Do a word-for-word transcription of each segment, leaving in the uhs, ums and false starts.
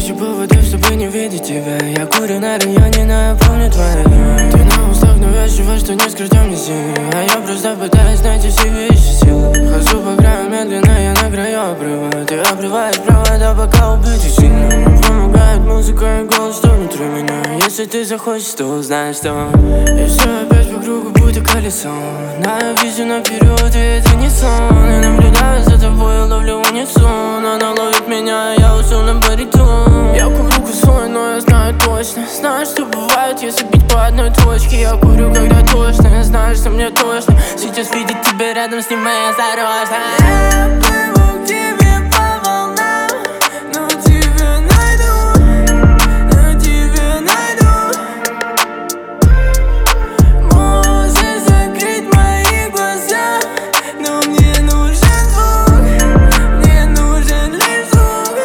Ищу поводов, чтобы не видеть тебя. Я курю на районе, но я помню твои. Ты на устах навязчиво, что не скрыть мне силы. А я просто пытаюсь найти все вещи силы. Хожу по краю медленно, я на краю обрыва. Ты обрываешь провода, пока убить сильно. Мне помогает музыка и голос, что внутри меня. Если ты захочешь, то узнаешь, что и все опять по кругу, будто колесо. Да, я вижу наперед, и это не сон. Я наблюдаю за тобой, ловлю унисон. Она ловит меня, я ушел на баритон. Я курю косой, но я знаю точно. Знаю, что бывает, если бить по одной точке. Я курю, когда точно, я знаю, что мне точно. Сейчас видеть тебя рядом с ним моя осторожно. Я плыву к тебе по волнам, но тебя найду, но тебя найду. Можешь закрыть мои глаза, но мне нужен звук, мне нужен лишь звук.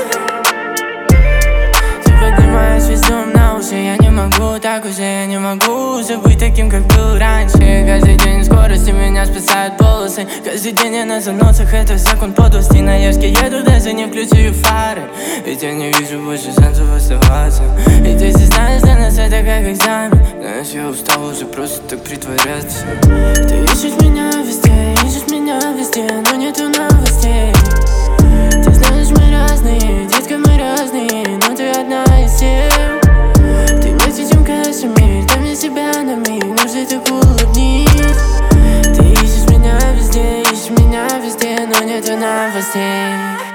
Ты поднимаешь весь дом на уши, я не могу так уже, я не могу уже быть таким, как был раньше. Каждый день скорости меня спасают полосы. Каждый день я на заносах, это закон подлости. На Яшке еду, даже не включаю фары, ведь я не вижу больше шансов оставаться. И ты знаешь, для нас это как экзамен. Знаешь, я устал уже просто так притворяться. Ты ищешь меня везде, ищешь меня везде, но нету новостей. Ты знаешь, мы разные, детка, мы разные, но ты одна из всех. Ты вместе, чем кашемир, дай мне себя на миг, нужно так улыбнись. Ты ищешь меня везде, ищешь меня везде, но нету новостей.